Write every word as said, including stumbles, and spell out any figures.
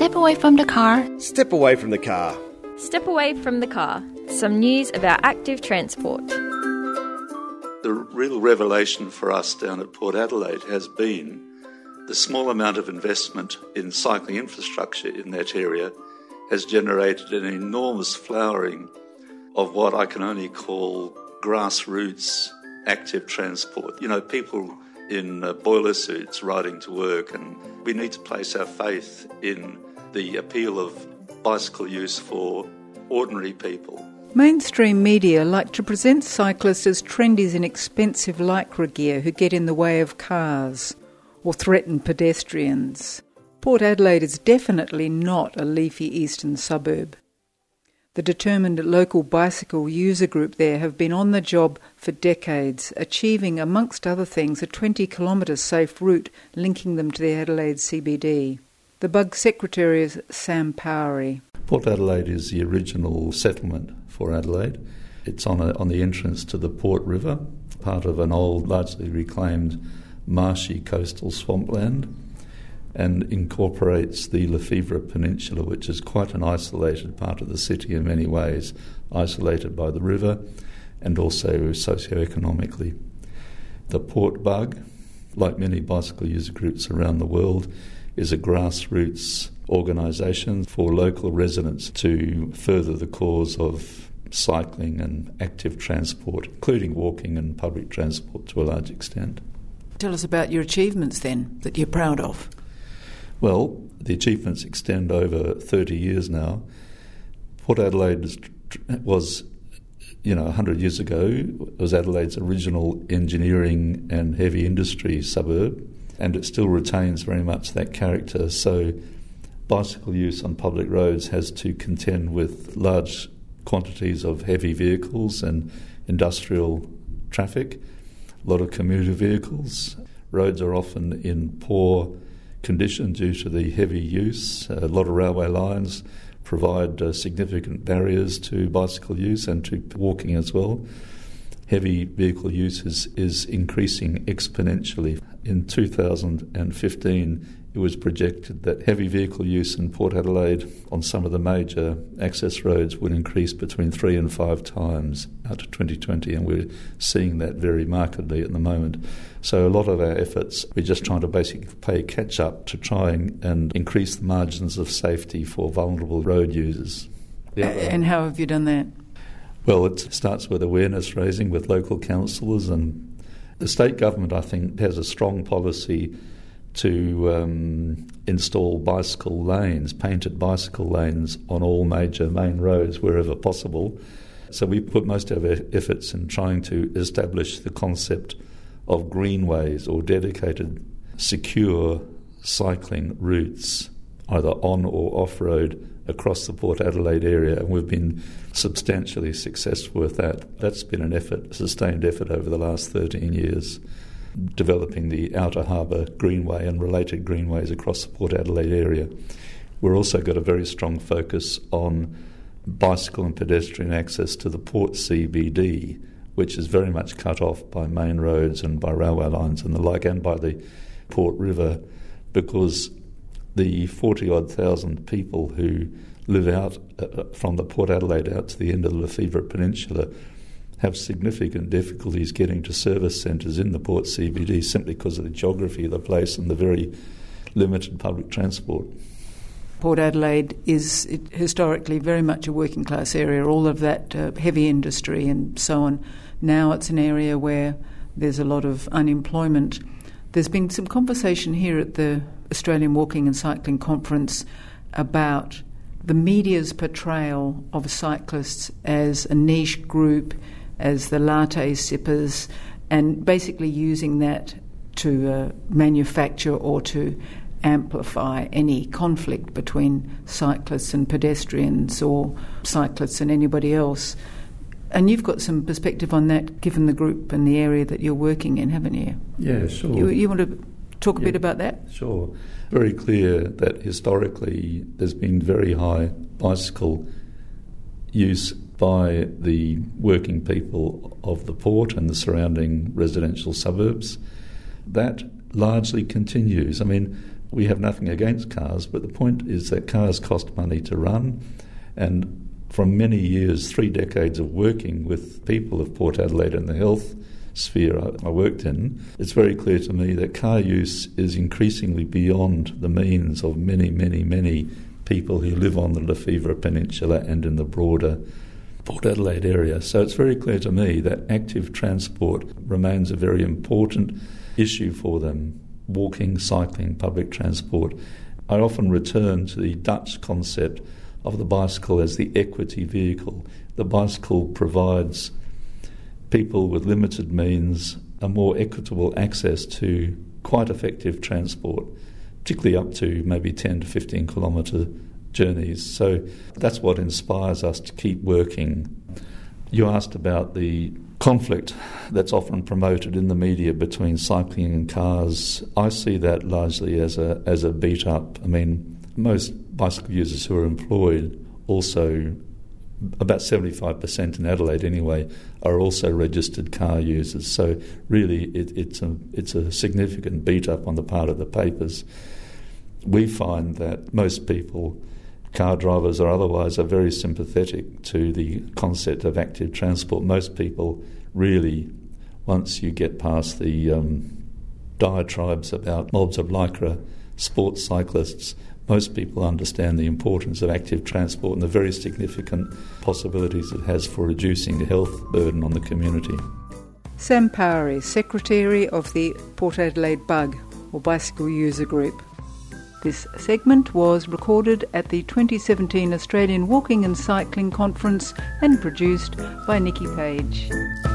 Step away from the car. Step away from the car. Step away from the car. Some news about active transport. The real revelation for us down at Port Adelaide has been the small amount of investment in cycling infrastructure in that area has generated an enormous flowering of what I can only call grassroots active transport. You know, people in uh, boiler suits riding to work, and we need to place our faith in the appeal of bicycle use for ordinary people. Mainstream media like to present cyclists as trendies in expensive lycra gear who get in the way of cars or threaten pedestrians. Port Adelaide is definitely not a leafy eastern suburb. The determined local bicycle user group there have been on the job for decades, achieving, amongst other things, a twenty kilometre safe route linking them to the Adelaide C B D. The B U G secretary is Sam Powery. Port Adelaide is the original settlement for Adelaide. It's on, a, on the entrance to the Port River, part of an old, largely reclaimed, marshy coastal swampland, and incorporates the Lefevre Peninsula, which is quite an isolated part of the city in many ways, isolated by the river and also socio-economically. The Port B U G, like many bicycle user groups around the world, is a grassroots organisation for local residents to further the cause of cycling and active transport, including walking and public transport to a large extent. Tell us about your achievements then, that you're proud of. Well, the achievements extend over thirty years now. Port Adelaide was, you know, one hundred years ago, was Adelaide's original engineering and heavy industry suburb, and it still retains very much that character. So bicycle use on public roads has to contend with large quantities of heavy vehicles and industrial traffic, a lot of commuter vehicles. Roads are often in poor condition due to the heavy use. A lot of railway lines provide uh, significant barriers to bicycle use and to walking as well. Heavy vehicle use is, is increasing exponentially. In two thousand fifteen, it was projected that heavy vehicle use in Port Adelaide on some of the major access roads would increase between three and five times out to twenty twenty, and we're seeing that very markedly at the moment. So a lot of our efforts, we're just trying to basically play catch-up to try and, and increase the margins of safety for vulnerable road users. Yeah. And how have you done that? Well, it starts with awareness raising with local councillors, and the state government, I think, has a strong policy to um, install bicycle lanes, painted bicycle lanes on all major main roads wherever possible. So we put most of our efforts in trying to establish the concept of greenways or dedicated secure cycling routes, either on or off-road, across the Port Adelaide area, and we've been substantially successful with that. That's been an effort, a sustained effort over the last thirteen years, developing the Outer Harbour Greenway and related greenways across the Port Adelaide area. We've also got a very strong focus on bicycle and pedestrian access to the Port C B D, which is very much cut off by main roads and by railway lines and the like, and by the Port River, because the forty-odd thousand people who live out uh, from the Port Adelaide out to the end of the Lefevre Peninsula have significant difficulties getting to service centres in the Port C B D simply because of the geography of the place and the very limited public transport. Port Adelaide is historically very much a working class area, all of that uh, heavy industry and so on. Now it's an area where there's a lot of unemployment. There's been some conversation here at the Australian Walking and Cycling Conference about the media's portrayal of cyclists as a niche group, as the latte sippers, and basically using that to uh, manufacture or to amplify any conflict between cyclists and pedestrians or cyclists and anybody else. And you've got some perspective on that, given the group and the area that you're working in, haven't you? Yeah, sure. You, you want to talk a yeah, bit about that? Sure. Very clear that historically there's been very high bicycle use by the working people of the port and the surrounding residential suburbs. That largely continues. I mean, we have nothing against cars, but the point is that cars cost money to run, and from many years, three decades of working with people of Port Adelaide and the health sphere I worked in, it's very clear to me that car use is increasingly beyond the means of many, many, many people who live on the Lefevre Peninsula and in the broader Port Adelaide area. So it's very clear to me that active transport remains a very important issue for them. Walking, cycling, public transport. I often return to the Dutch concept of the bicycle as the equity vehicle. The bicycle provides people with limited means a more equitable access to quite effective transport, particularly up to maybe ten to fifteen kilometre journeys. So that's what inspires us to keep working. You asked about the conflict that's often promoted in the media between cycling and cars. I see that largely as a as a beat up. I mean, most bicycle users who are employed also, about seventy-five percent in Adelaide anyway, are also registered car users. So really it, it's a it's a significant beat up on the part of the papers. We find that most people, car drivers or otherwise, are very sympathetic to the concept of active transport. Most people really, once you get past the um, diatribes about mobs of lycra sports cyclists, most people understand the importance of active transport and the very significant possibilities it has for reducing the health burden on the community. Sam Powery, Secretary of the Port Adelaide B U G, or Bicycle User Group. This segment was recorded at the twenty seventeen Australian Walking and Cycling Conference and produced by Nikki Page.